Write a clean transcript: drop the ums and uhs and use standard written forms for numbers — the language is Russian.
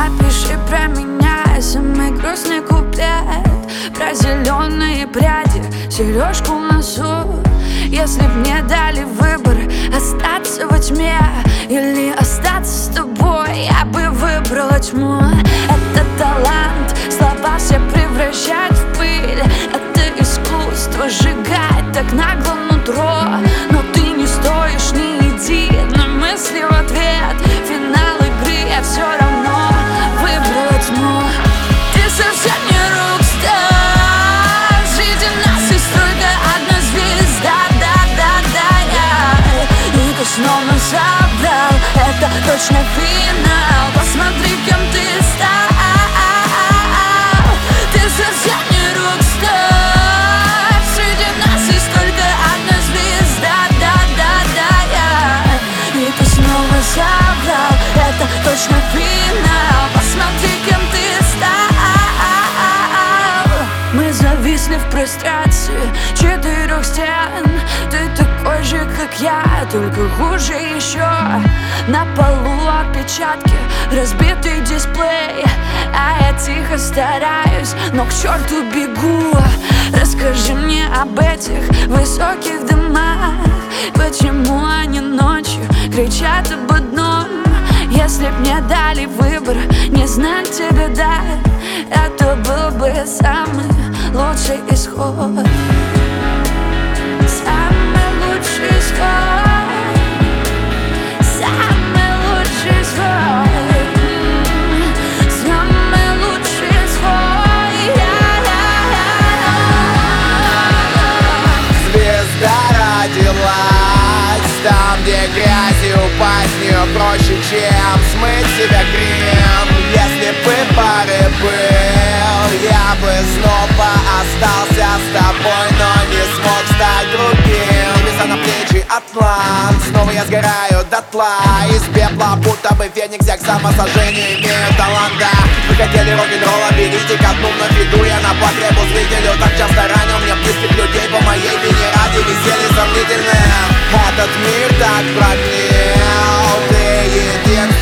Напиши про меня самый грустный куплет, про зеленые пряди, сережку в носу. Если б мне дали выбор, остаться во тьме или остаться с тобой, я бы выбрала тьму. Это талант, слова все превращать в пыль. Это искусство сжигать так нагло нутро. Но ты не стоишь ни единой мысли в ответ. Финал игры я все равно выбрала тьму. Ты совсем не рок-стар, среди нас есть только одна звезда. И ты снова забрал, это точно финал. Посмотри, кем ты стал. Ты совсем не рок-стар, среди нас есть только одна звезда. И ты снова забрал, это точно финал. Посмотри, кем ты стал. Мы зависли в прострации 4 стен. Ты такой же, как я, только хуже еще. На полу отпечатки, разбитый дисплей. А я тихо стараюсь, но к черту бегу. Расскажи мне об этих высоких домах. Почему они ночью кричат об одном? Если б мне дали выбор, не знать тебе дать, это был бы самый лучший исход. Самый лучший исход. Самый лучший исход. Самый лучший исход. Звезда родилась там, где грязи упасть в нее проще, чем смыть себя грим. Если бы пары был, я бы снова остался с тобой, но не смог стать другим. Небеса на плечи, атлант, снова я сгораю дотла. Из пепла, будто бы феникс, я к самосожжению имею талант, да. Вы хотели рок-н-ролла, берите ко дну, но веду я на потребу зрителю. Так часто ранил мне близких людей по моей вине ради веселья сомнительным. Этот мир так продлил, ты един